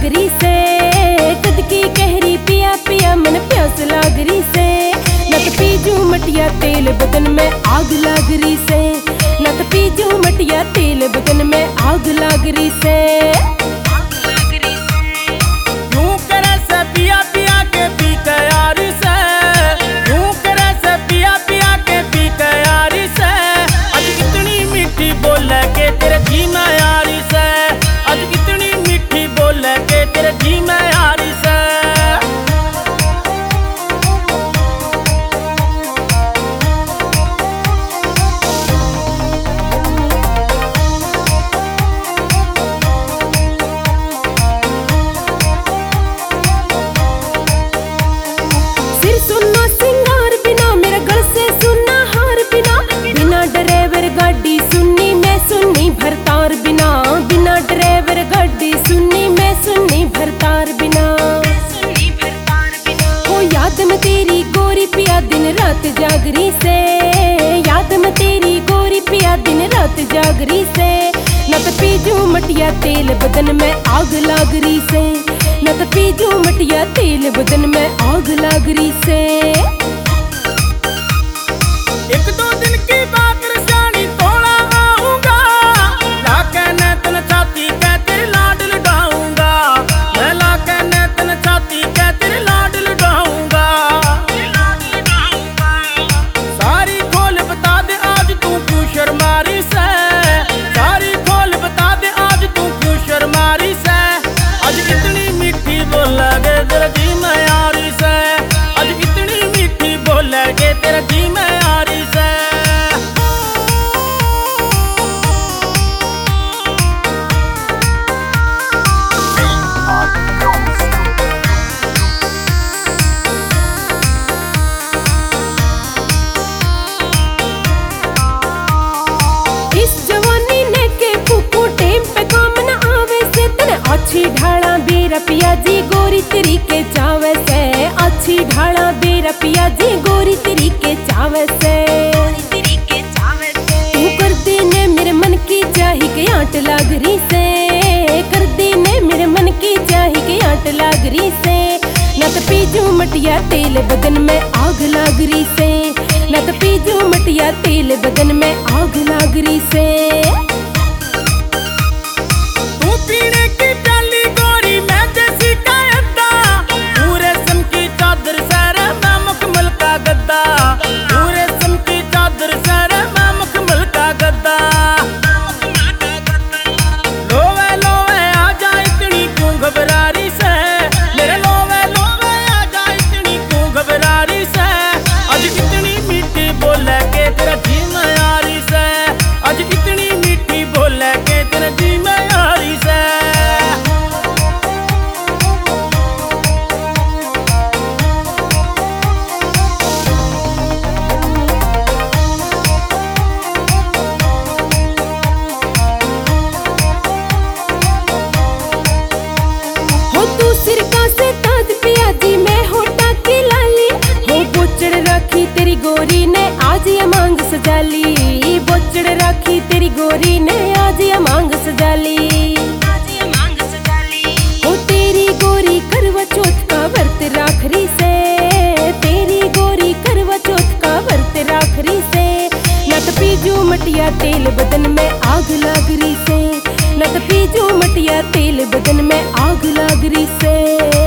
रही से, कद की कहरी पिया पिया मन प्यास लाग रही से। नत पीजू मटिया तेल बदन में आग लाग रही से, नत पीजू मटिया तेल बदन में आग लाग रही से। यूं करे से पिया पिया के पी के यारी से, यूं करे से पिया पिया के पी के यारी से। आज कितनी मीठी बोले के तेरे जी में यारी से, आज कितनी मीठी बोले के तेरे जी में यारी से। गाड़ी सुननी मैं सुननी भरतार बिना, बिना ड्राइवर गाड़ी सुननी मैं सुननी भरतार बिना। ओ याद में तेरी गोरी पिया दिन रात जागरी से, याद में तेरी गोरी पिया दिन रात जागरी से। नत पीजू मटिया तेल बदन में आग लाग रही से, नत पीजू मटिया तेल बदन में आग लाग रही से। एक दो दिन की बात रसानी तोड़ा आऊंगा, लाके नेतन छाती के तेरे लाड लुटाऊंगा, मैं लाके नेतन छाती के तेरे लाड लुटाऊंगा। सारी खोल बता दे आज तू क्यों शर्मारी से, सारी खोल बता दे आज तू क्यों शर्मारी से। आज इतनी मीठी बोला गे तेरा जी में यारी से, आज इतनी मीठी बोला गे तेरा जी में यारी से। अच्छी ढाला बेरा पिया जी गोरी तरीके चावे से, अच्छी ढाला बेरा पिया जी गोरी तरीके चावे से। तू कर देने मेरे मन की चाही के आट लाग रही से, कर देने मेरे मन की चाही के आट लाग रही से। नत पीजू मटिया तेल बदन में आग लाग रही से, नत पीजू मटिया तेल बदन में आग लाग रही से। तेरी गोरी ने आज ये मांग सजाली, बोचड़ राखी तेरी गोरी ने आज ये मांग सजाली। ओ तेरी गोरी करवा चौथ का व्रत राखरी से, तेरी गोरी करवा चौथ का व्रत राखरी से। नत पीजू मटिया तेल बदन में आग लाग रही से, नत पीजू मटिया तेल बदन में आग लाग रही से।